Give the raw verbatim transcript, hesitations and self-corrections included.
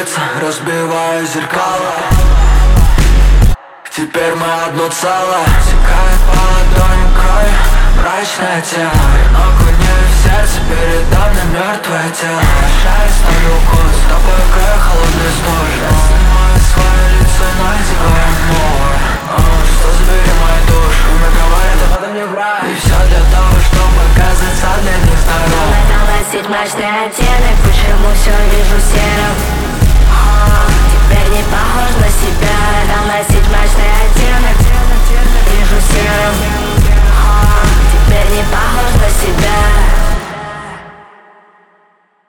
сердце, разбиваю зеркало. Теперь мы одно целое. Текает по ладоням кровь, мрачное тело. Ногу не в сердце, передо мной мертвое тело. Прощаюсь, ставлю укус, с тобой край холодный столь. Я снимаю свое лицо, надеваю новое. Что забери мою душу, мне говорят, об этом не врать. И все для того, чтобы казаться для них здоровым. Носить мрачный оттенок, почему все вижу серый.